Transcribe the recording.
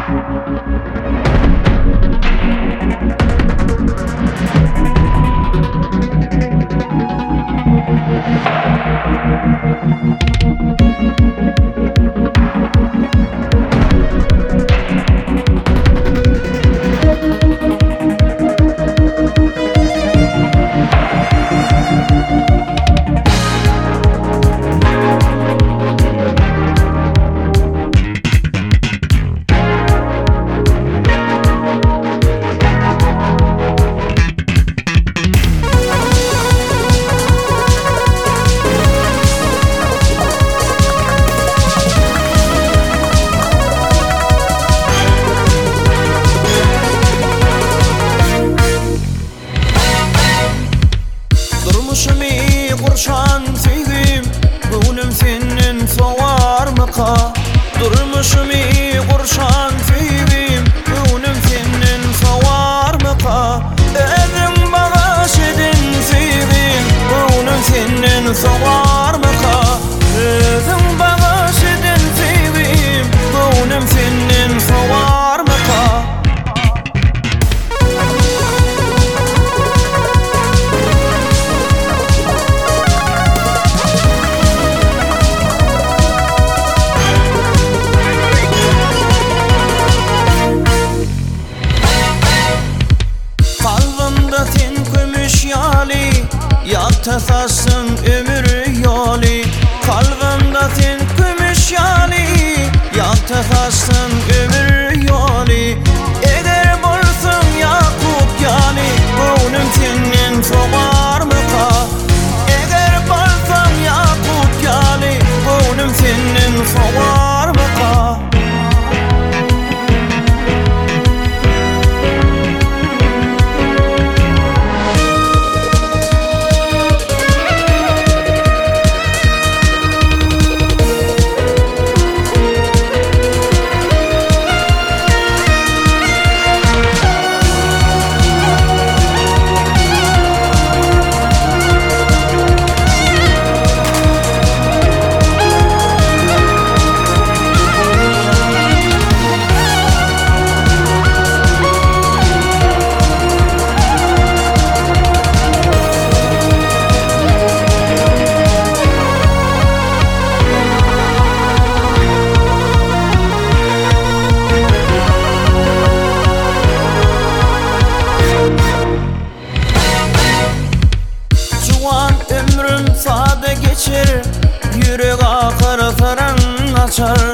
Qurşan fihim gönlüm senin soğar mıka? Durmuşum qurşan fihim gönlüm senin soğar mıka? Edim bağış edin fihim gönlüm senin soğar mıka? Edim bağış edin fihim gönlüm senin soğar mıka? Yaktasasın ömür yolu kalbimde sen gümüş yali. Yaktasasın ömür yolu eğer bulsun yakut yali. Gönlüm senin soğar mıka? Eğer bulsun yakut yali gönlüm senin soğar mıka? Ömrüm sade geçer, yürek akar fırın açar.